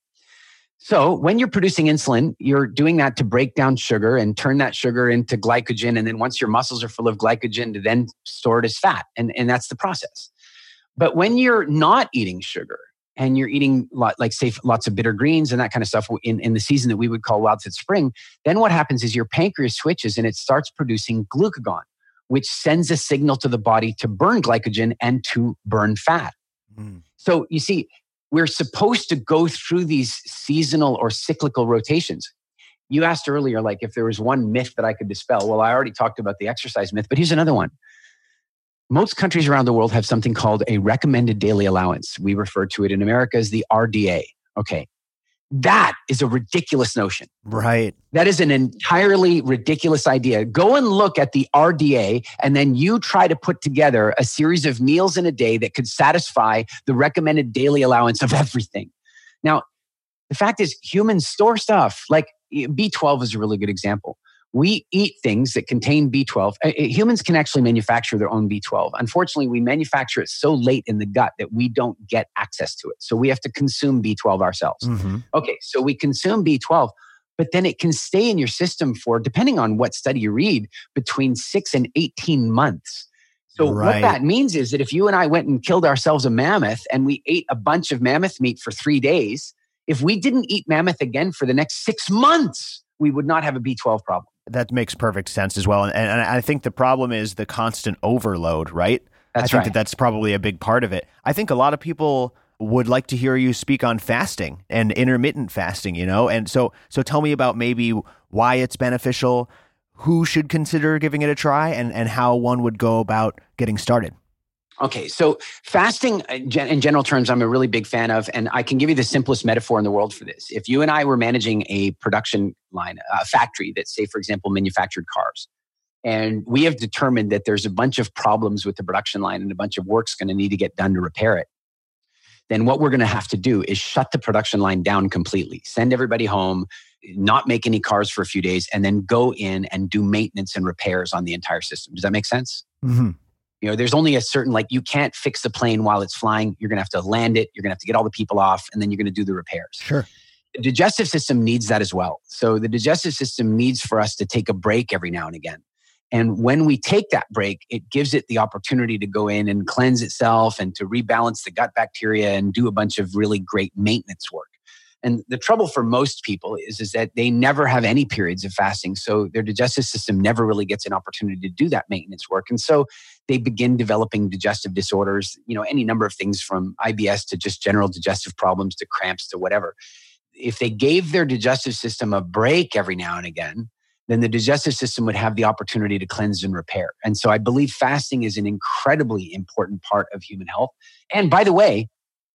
So when you're producing insulin, you're doing that to break down sugar and turn that sugar into glycogen. And then once your muscles are full of glycogen, to then store it as fat. And, and that's the process. But when you're not eating sugar and you're eating lot, like say lots of bitter greens and that kind of stuff in, in the season that we would call WildFit Spring, then what happens is your pancreas switches and it starts producing glucagon, which sends a signal to the body to burn glycogen and to burn fat. Mm. So you see, we're supposed to go through these seasonal or cyclical rotations. You asked earlier, like if there was one myth that I could dispel. Well, I already talked about the exercise myth, but here's another one. Most countries around the world have something called a recommended daily allowance. We refer to it in America as the R D A. Okay. That is a ridiculous notion. Right. That is an entirely ridiculous idea. Go and look at the R D A, and then you try to put together a series of meals in a day that could satisfy the recommended daily allowance of everything. Now, the fact is, humans store stuff. Like B twelve is a really good example. We eat things that contain B twelve. Humans can actually manufacture their own B twelve. Unfortunately, we manufacture it so late in the gut that we don't get access to it. So we have to consume B twelve ourselves. Mm-hmm. Okay, so we consume B twelve, but then it can stay in your system for, depending on what study you read, between six and eighteen months. So right. What that means is that if you and I went and killed ourselves a mammoth and we ate a bunch of mammoth meat for three days, if we didn't eat mammoth again for the next six months, we would not have a B twelve problem. That makes perfect sense as well. And, and I think the problem is the constant overload, right? That's I think right. that that's probably a big part of it. I think a lot of people would like to hear you speak on fasting and intermittent fasting, you know? And so so tell me about maybe why it's beneficial, who should consider giving it a try, and, and how one would go about getting started. Okay, so fasting in general terms, I'm a really big fan of, and I can give you the simplest metaphor in the world for this. If you and I were managing a production line, a factory that, say, for example, manufactured cars, and we have determined that there's a bunch of problems with the production line and a bunch of work's going to need to get done to repair it, then what we're going to have to do is shut the production line down completely, send everybody home, not make any cars for a few days, and then go in and do maintenance and repairs on the entire system. Does that make sense? Mm-hmm. You know, there's only a certain, like, you can't fix the plane while it's flying. You're going to have to land it. You're going to have to get all the people off, and then you're going to do the repairs. Sure. The digestive system needs that as well. So the digestive system needs for us to take a break every now and again. And when we take that break, it gives it the opportunity to go in and cleanse itself and to rebalance the gut bacteria and do a bunch of really great maintenance work. And the trouble for most people is, is that they never have any periods of fasting. So their digestive system never really gets an opportunity to do that maintenance work. And so they begin developing digestive disorders, you know, any number of things from I B S to just general digestive problems to cramps to whatever. If they gave their digestive system a break every now and again, then the digestive system would have the opportunity to cleanse and repair. And so I believe fasting is an incredibly important part of human health. And by the way,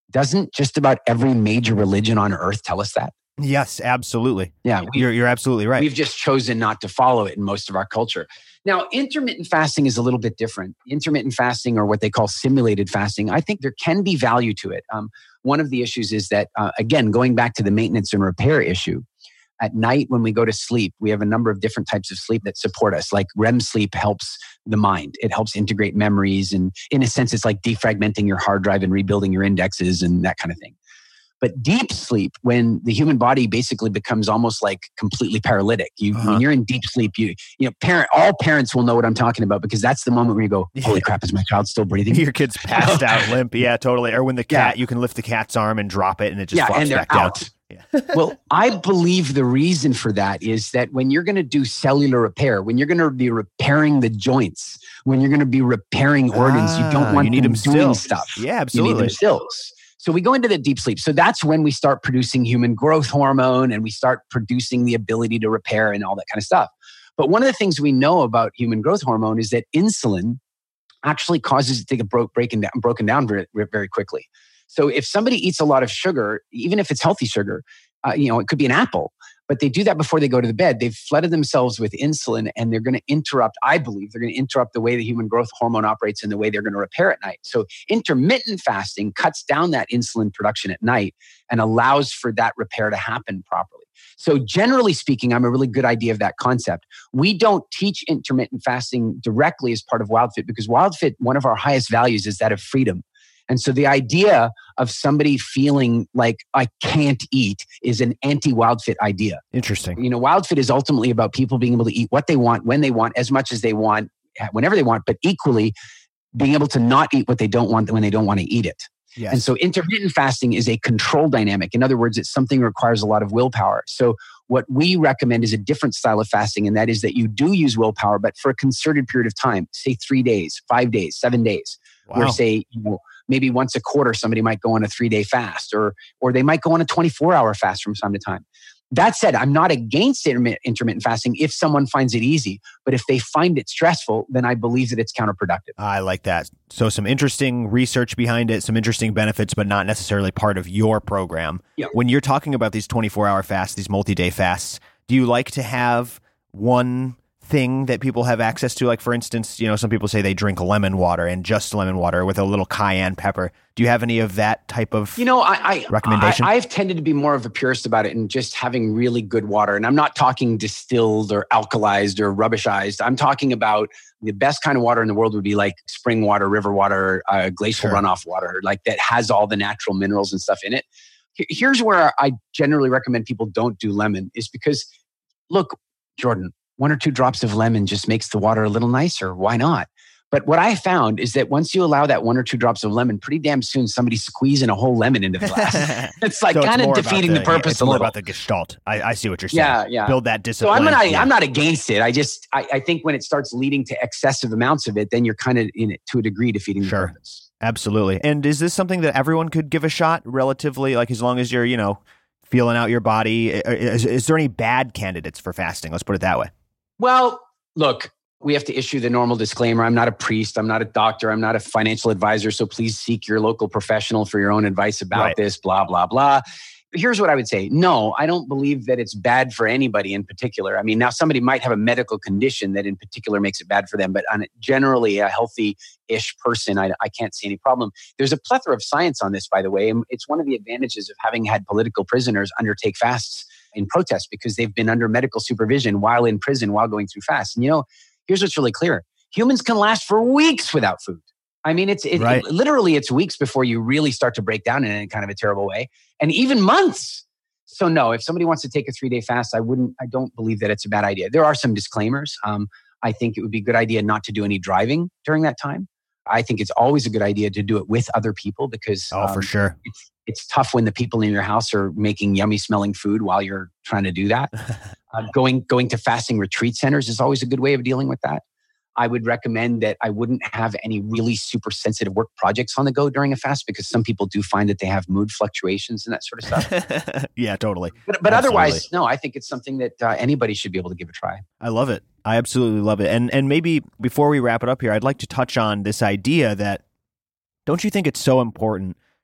Doesn't just about every major religion on earth tell us that? Yes, absolutely. Yeah, we, you're you're absolutely right. We've just chosen not to follow it in most of our culture. Now, intermittent fasting is a little bit different. Intermittent fasting, or what they call simulated fasting, I think there can be value to it. Um, one of the issues is that, uh, again, going back to the maintenance and repair issue, at night when we go to sleep, we have a number of different types of sleep that support us. Like R E M sleep helps the mind. It helps integrate memories. And in a sense, it's like defragmenting your hard drive and rebuilding your indexes and that kind of thing. But deep sleep, when the human body basically becomes almost like completely paralytic, you, uh-huh. when you're in deep sleep, you, you know, parent, all parents will know what I'm talking about, because that's the moment where you go, holy crap, is my child still breathing? Your kid's passed out limp. Yeah, totally. Or when the cat, yeah. you can lift the cat's arm and drop it and it just yeah, flops and they're back out. down. Yeah. Well, I believe the reason for that is that when you're going to do cellular repair, when you're going to be repairing the joints, when you're going to be repairing organs, ah, you don't want you need them, them doing stills. stuff. Yeah, absolutely. You need them stills. So we go into the deep sleep. So that's when we start producing human growth hormone and we start producing the ability to repair and all that kind of stuff. But one of the things we know about human growth hormone is that insulin actually causes it to get broke, breaking down, broken down very, very quickly. So if somebody eats a lot of sugar, even if it's healthy sugar, uh, you know, it could be an apple, but they do that before they go to the bed. They've flooded themselves with insulin and they're going to interrupt, I believe, they're going to interrupt the way the human growth hormone operates and the way they're going to repair at night. So intermittent fasting cuts down that insulin production at night and allows for that repair to happen properly. So generally speaking, I'm a really good idea of that concept. We don't teach intermittent fasting directly as part of WildFit because WildFit, one of our highest values is that of freedom. And so the idea of somebody feeling like I can't eat is an anti-WildFit idea. Interesting. You know, WildFit is ultimately about people being able to eat what they want, when they want, as much as they want, whenever they want, but equally being able to not eat what they don't want when they don't want to eat it. Yes. And so intermittent fasting is a control dynamic. In other words, it's something that requires a lot of willpower. So what we recommend is a different style of fasting, and that is that you do use willpower, but for a concerted period of time, say three days, five days, seven days, wow. or say, you know, maybe once a quarter, somebody might go on a three-day fast, or or they might go on a twenty-four hour fast from time to time. That said, I'm not against intermittent, intermittent fasting if someone finds it easy. But if they find it stressful, then I believe that it's counterproductive. I like that. So some interesting research behind it, some interesting benefits, but not necessarily part of your program. Yeah. When you're talking about these twenty-four hour fasts, these multi-day fasts, do you like to have one thing that people have access to? Like, for instance, you know, some people say they drink lemon water and just lemon water with a little cayenne pepper. Do you have any of that type of you know, I, I, recommendation? I, I've tended to be more of a purist about it and just having really good water. And I'm not talking distilled or alkalized or rubbishized. I'm talking about the best kind of water in the world would be like spring water, river water, uh, glacial sure. runoff water, like that has all the natural minerals and stuff in it. Here's where I generally recommend people don't do lemon is because, look, Jordan, one or two drops of lemon just makes the water a little nicer. Why not? But what I found is that once you allow that one or two drops of lemon, pretty damn soon somebody's squeezing a whole lemon into the glass. It's like so kind of defeating the, the purpose. It's a more little. about the gestalt. I, I see what you're saying. Yeah, yeah. Build that discipline. So I'm not, yeah. I'm not against it. I just, I, I think when it starts leading to excessive amounts of it, then you're kind of in it to a degree defeating the sure. purpose. Absolutely. And is this something that everyone could give a shot relatively, like as long as you're, you know, feeling out your body? Is, is there any bad candidates for fasting? Let's put it that way. Well, look, we have to issue the normal disclaimer. I'm not a priest. I'm not a doctor. I'm not a financial advisor. So please seek your local professional for your own advice about right. this, blah, blah, blah. But here's what I would say. No, I don't believe that it's bad for anybody in particular. I mean, now somebody might have a medical condition that in particular makes it bad for them, but on a, generally a healthy-ish person, I, I can't see any problem. There's a plethora of science on this, by the way. And it's one of the advantages of having had political prisoners undertake fasts in protest because they've been under medical supervision while in prison, while going through fasts. And you know, here's what's really clear. Humans can last for weeks without food. I mean, it's it, right. it, literally it's weeks before you really start to break down in any kind of a terrible way, and even months. So no, if somebody wants to take a three-day fast, I wouldn't. I don't believe that it's a bad idea. There are some disclaimers. Um, I think it would be a good idea not to do any driving during that time. I think it's always a good idea to do it with other people because oh, um, for sure, it's, it's tough when the people in your house are making yummy smelling food while you're trying to do that. uh, going going to fasting retreat centers is always a good way of dealing with that. I would recommend that I wouldn't have any really super sensitive work projects on the go during a fast because some people do find that they have mood fluctuations and that sort of stuff. Yeah, totally. But, but otherwise, no, I think it's something that uh, anybody should be able to give a try. I love it. I absolutely love it. And and maybe before we wrap it up here, I'd like to touch on this idea that don't you think it's so important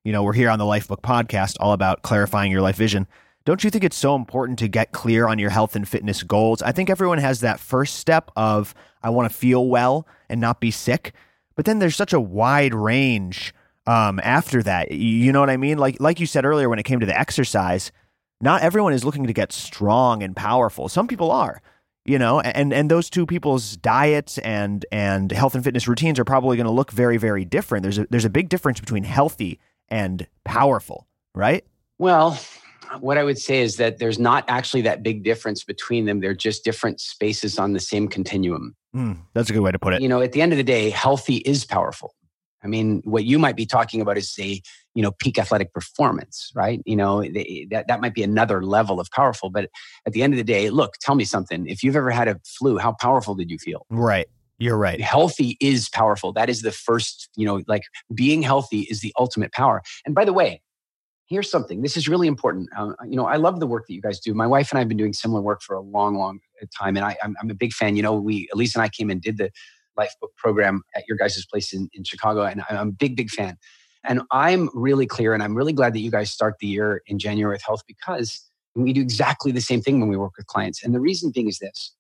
you know, we're here on the Lifebook podcast, all about clarifying your life vision. Don't you think it's so important to get clear on your health and fitness goals? I think everyone has that first step of, I want to feel well and not be sick. But then there's such a wide range um, after that. You know what I mean? Like, like you said earlier, when it came to the exercise, not everyone is looking to get strong and powerful. Some people are, you know, and, and those two people's diets and, and health and fitness routines are probably going to look very, very different. There's a, there's a big difference between healthy and powerful, right? Well, what I would say is that there's not actually that big difference between them. They're just different spaces on the same continuum. Mm, that's a good way to put it. You know, at the end of the day, healthy is powerful. I mean, what you might be talking about is a, you know, peak athletic performance, right? You know, they, that, that might be another level of powerful. But at the end of the day, look, tell me something. If you've ever had a flu, how powerful did you feel? Right. You're right. Healthy is powerful. That is the first, you know, like being healthy is the ultimate power. And by the way, here's something. This is really important. Um, you know, I love the work that you guys do. My wife and I have been doing similar work for a long, long time. And I, I'm, I'm a big fan. You know, we, Elise and I came and did the Lifebook program at your guys' place in, in Chicago. And I'm a big, big fan. And I'm really clear. And I'm really glad that you guys start the year in January with health, because we do exactly the same thing when we work with clients. And the reason being is this: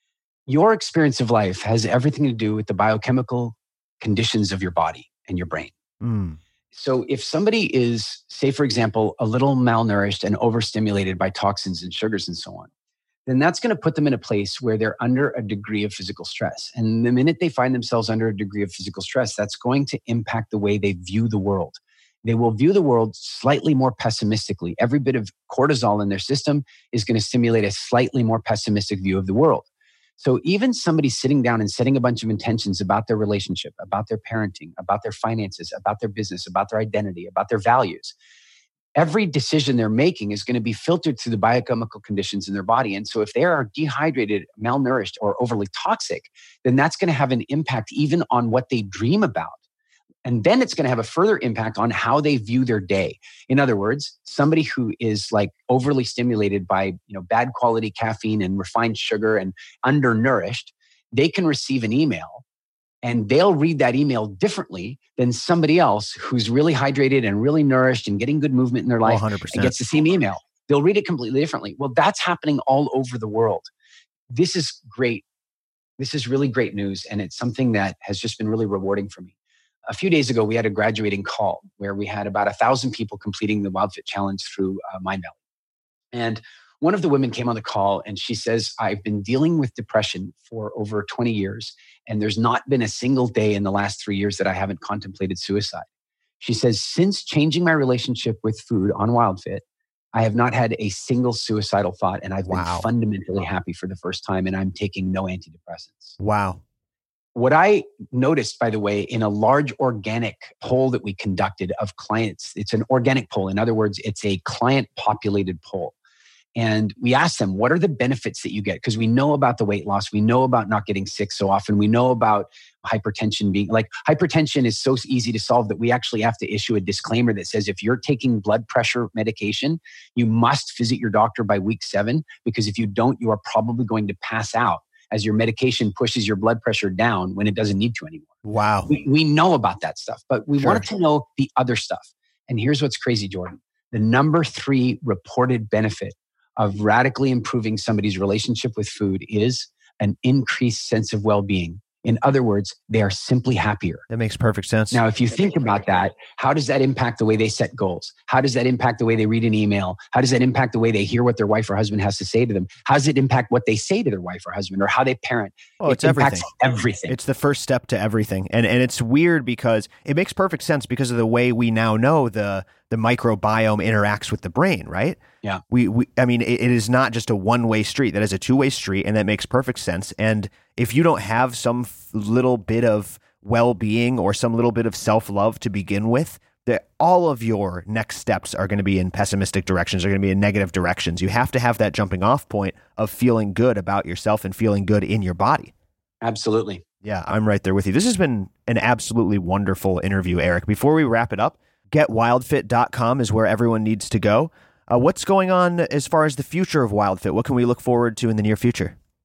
your experience of life has everything to do with the biochemical conditions of your body and your brain. Mm. So if somebody is, say, for example, a little malnourished and overstimulated by toxins and sugars and so on, then that's going to put them in a place where they're under a degree of physical stress. And the minute they find themselves under a degree of physical stress, that's going to impact the way they view the world. They will view the world slightly more pessimistically. Every bit of cortisol in their system is going to stimulate a slightly more pessimistic view of the world. So even somebody sitting down and setting a bunch of intentions about their relationship, about their parenting, about their finances, about their business, about their identity, about their values, every decision they're making is going to be filtered through the biochemical conditions in their body. And so if they are dehydrated, malnourished, or overly toxic, then that's going to have an impact even on what they dream about. And then it's going to have a further impact on how they view their day. In other words, somebody who is like overly stimulated by, you know, bad quality caffeine and refined sugar and undernourished, they can receive an email and they'll read that email differently than somebody else who's really hydrated and really nourished and getting good movement in their life one hundred percent. And gets the same email. They'll read it completely differently. Well, that's happening all over the world. This is great. This is really great news. And it's something that has just been really rewarding for me. A few days ago, we had a graduating call where we had about a thousand people completing the WildFit Challenge through uh, Mindvalley. And one of the women came on the call and she says, I've been dealing with depression for over twenty years. And there's not been a single day in the last three years that I haven't contemplated suicide. She says, since changing my relationship with food on WildFit, I have not had a single suicidal thought. And I've been Wow. fundamentally happy for the first time. And I'm taking no antidepressants. Wow. What I noticed, by the way, in a large organic poll that we conducted of clients, it's an organic poll. In other words, it's a client populated poll. And we asked them, what are the benefits that you get? Because we know about the weight loss. We know about not getting sick so often. We know about hypertension being like hypertension is so easy to solve that we actually have to issue a disclaimer that says if you're taking blood pressure medication, you must visit your doctor by week seven, because if you don't, you are probably going to pass out as your medication pushes your blood pressure down when it doesn't need to anymore. Wow. We, we know about that stuff, but we Sure. wanted to know the other stuff. And here's what's crazy, Jordan. The number three reported benefit of radically improving somebody's relationship with food is an increased sense of well-being. In other words, they are simply happier. That makes perfect sense. Now, if you think about that, how does that impact the way they set goals? How does that impact the way they read an email? How does that impact the way they hear what their wife or husband has to say to them? How does it impact what they say to their wife or husband, or how they parent? Oh, it's it impacts everything. everything. It's the first step to everything. And and it's weird because it makes perfect sense because of the way we now know the the microbiome interacts with the brain, right? Yeah. We, we I mean, it, it is not just a one-way street. That is a two-way street, and that makes perfect sense. And if you don't have some f- little bit of well-being or some little bit of self-love to begin with, that all of your next steps are going to be in pessimistic directions, are going to be in negative directions. You have to have that jumping off point of feeling good about yourself and feeling good in your body. Absolutely. Yeah, I'm right there with you. This has been an absolutely wonderful interview, Eric. Before we wrap it up, get wild fit dot com is where everyone needs to go. Uh, what's going on as far as the future of WildFit? What can we look forward to in the near future?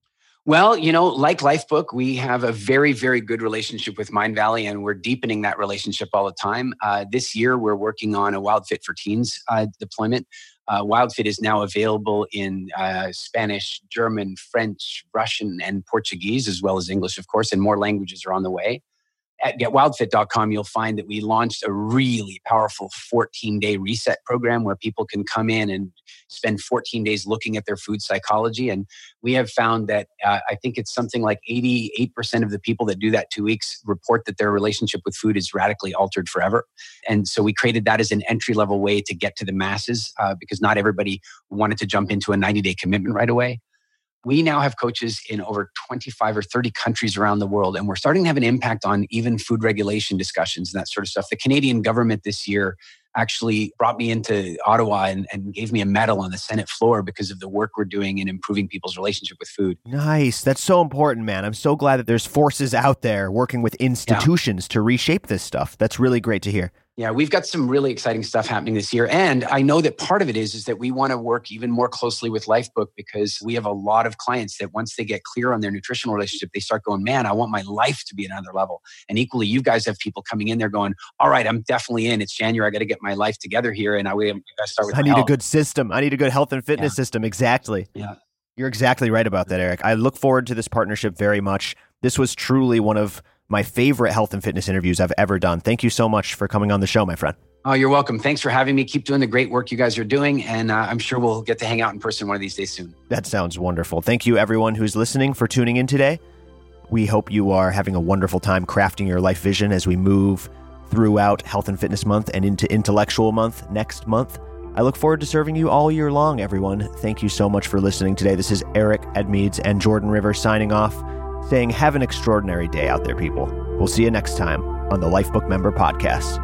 Well, you know, like Lifebook, we have a very, very good relationship with Mindvalley, and we're deepening that relationship all the time. Uh, this year, we're working on a WildFit for Teens uh, deployment. Uh, WildFit is now available in uh, Spanish, German, French, Russian, and Portuguese, as well as English, of course, and more languages are on the way. At get wildfit dot com, you'll find that we launched a really powerful fourteen-day reset program where people can come in and spend fourteen days looking at their food psychology. And we have found that uh, I think it's something like eighty-eight percent of the people that do that two weeks report that their relationship with food is radically altered forever. And so we created that as an entry-level way to get to the masses uh, because not everybody wanted to jump into a ninety-day commitment right away. We now have coaches in over twenty-five or thirty countries around the world, and we're starting to have an impact on even food regulation discussions and that sort of stuff. The Canadian government this year actually brought me into Ottawa and, and gave me a medal on the Senate floor because of the work we're doing in improving people's relationship with food. Nice. That's so important, man. I'm so glad that there's forces out there working with institutions yeah. to reshape this stuff. That's really great to hear. Yeah, we've got some really exciting stuff happening this year. And I know that part of it is, is that we want to work even more closely with Lifebook because we have a lot of clients that once they get clear on their nutritional relationship, they start going, man, I want my life to be at another level. And equally, you guys have people coming in there going, all right, I'm definitely in. It's January. I got to get my life together here. And I got to start with I need health. a good system. I need a good health and fitness yeah. system. Exactly. Yeah. You're exactly right about that, Eric. I look forward to this partnership very much. This was truly one of my favorite health and fitness interviews I've ever done. Thank you so much for coming on the show, my friend. Oh, you're welcome. Thanks for having me. Keep doing the great work you guys are doing. And uh, I'm sure we'll get to hang out in person one of these days soon. That sounds wonderful. Thank you, everyone who's listening, for tuning in today. We hope you are having a wonderful time crafting your life vision as we move throughout Health and Fitness Month and into Intellectual Month next month. I look forward to serving you all year long, everyone. Thank you so much for listening today. This is Eric Edmeades and Jordan River signing off, saying have an extraordinary day out there, people. We'll see you next time on the Lifebook Member Podcast.